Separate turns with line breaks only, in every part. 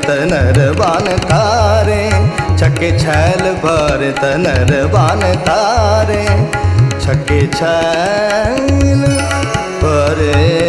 तनर बान तारे, छक्के छैल भर तनर बान तारे, छक्के छैल भर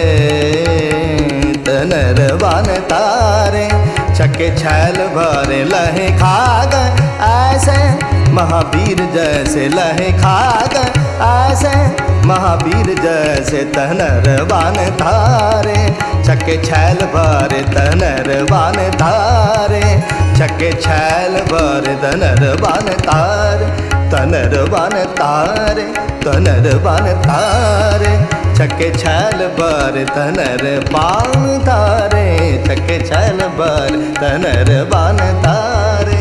तनर बान तारे, छक्के छैल भर लहे खाग ऐसे महावीर जैसे, लहे खाग ऐसे महावीर जैसे तनर बान तारे, छक्के छैल भर तनर बान तारे, छक्के छैल भर तनर बान तारे, तनर बान तारे, तनर बान तारे, छक्के छैल भर तनर बान तारे, छक्के छैल भर तनर बान तारे।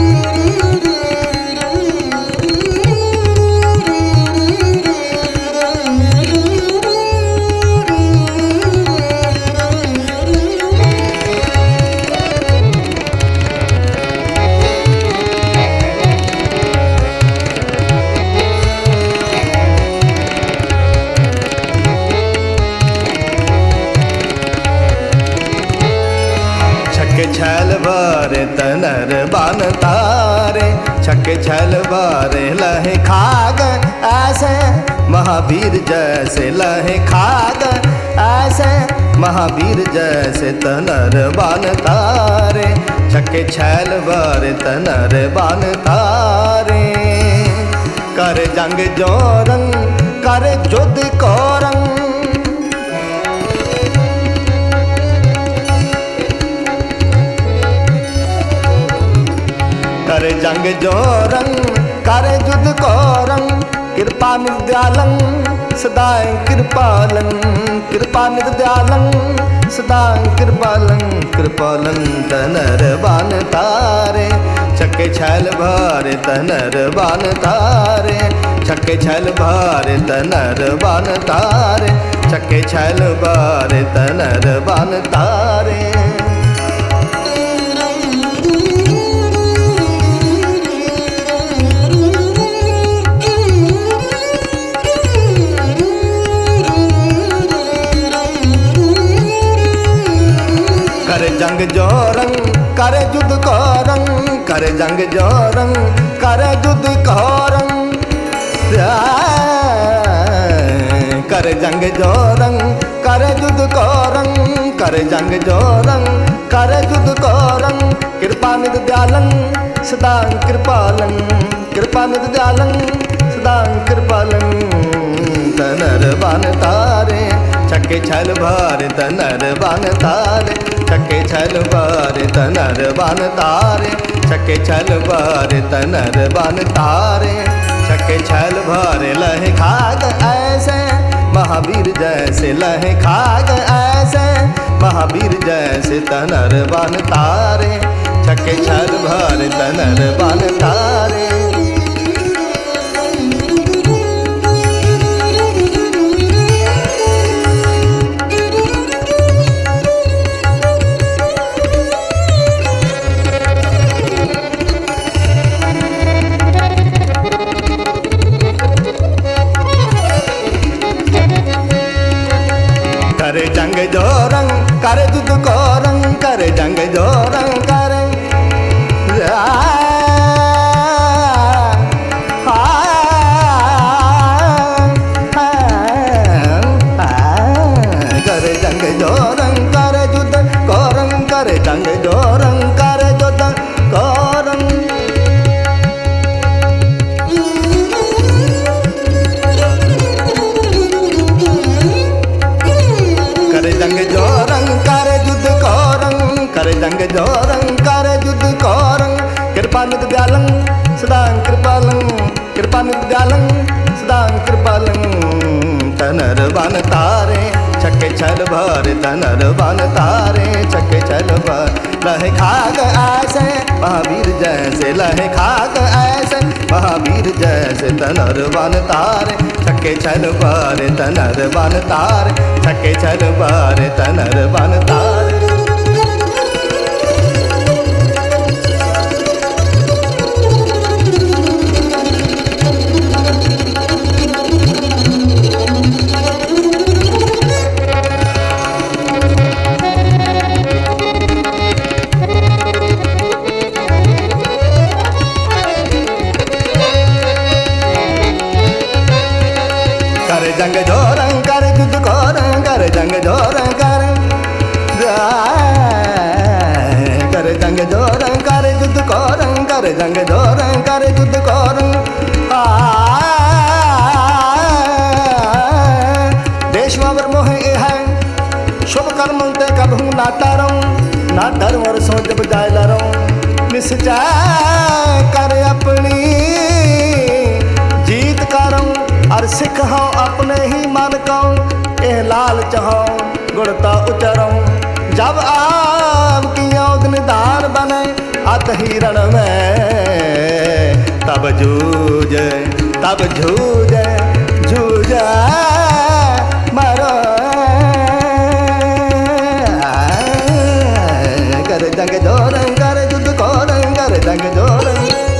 छक्के छैल भर तनर बान तारे, छक्के छैल भर लहे खाग ऐसे महावीर जैसे, लहे खाग ऐसे महावीर जैसे तनर बान तारे, छक्के छैल भर तनर बान तारे। कर जंग जोरंग कर युद्ध को रंग, कर जंग जोरंग कर युद्ध को रंग, कृपा निर्दयालं सदा कृपालं, कृपा निर्दयालं सदा कृपालं, कृपालं तनर बान तारे, छक्के छैल भर तनर बान तारे, छक्के छैल भर तनर बान तारे, छक्के छैल भर तनर बान तारे। कर जंग जोरंग कर युद्ध को रंग, कर जंग जोरंग कर युद्ध को रंग, कर जंग जोरंग कर युद्ध को रंग, कर जंग जोरंग कर युद्ध को रंग, कृपा निर्दयालं सदा कृपालं, कृपा निर्दयालं सदा कृपालं तनर बान तारे, छक्के छैल भर तनर बान तारे, छक्के छैल भर तनर बान तारे, छक्के छैल भर तनर बान तारे, छक्के छैल भर लहे खाग ऐसे महावीर जैसे, लहे खाग ऐसे महावीर जैसे तनर बान तारे, छक्के छैल भर तनर बान तारे। कर जंग जोरंग कर युद्ध को रंग, कर जंग जोरंग कर कर जंग जोरंग कर युद्ध को रंग, कर जंग जोरंग कर युद्ध को रंग। कर जंग जोरंग कर युद्ध को रंग, कर जंग जोरंग कर युद्ध को रंग, कृपा निर्दयालं सदा कृपालं, कृपा निर्दयालं सदा कृपालं तनर बान तारे, छक्के छैल भर तनर बान तारे, छक्के छैल भर लहे खाग ऐसे महावीर जैसे, लहे खाग ऐसे महावीर जैसे तनर बान तारे, छक्के छैल भर तनर बान तारे, छक्के छैल भर तनर बान तारे। जंग जोरं कर युद्ध कोरं देश बाबर मोह ए है शुभ कर्म ते कभू ना तारं ना धर्म और सो जब जाय लरों निश्चय कर अपनी जीत करं और सिख हो अपने ही मन को एह लाल चाहो गुणता उचरं जब आप किया निधान बने अत हिरण में तब जूझे जूझे मरो कर जंग जोरं कर युद्ध कोरं कर जंग जोरं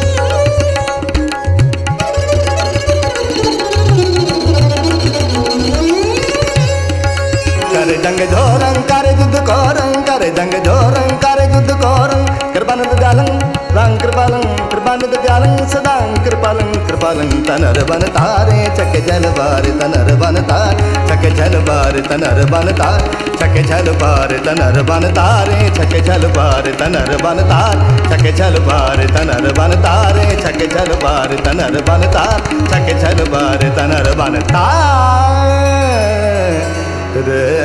कर जंग जोरं कर युद्ध कोरं कर जंग जोरं कर युद्ध कोरं कृपानंद दयालं रां कृपालं कृपानंद दयालं सदा कृपालं कृपालं तनर बन तारे चक जल बार तनर बन तार चक जल बार तनर बन तार चक जल बार तनर बन तारे चक जल बार तनर बन तार चक जल बार तनर बन तारे चक जल बार तनर बन तार चक जल बार तनर बन तार रे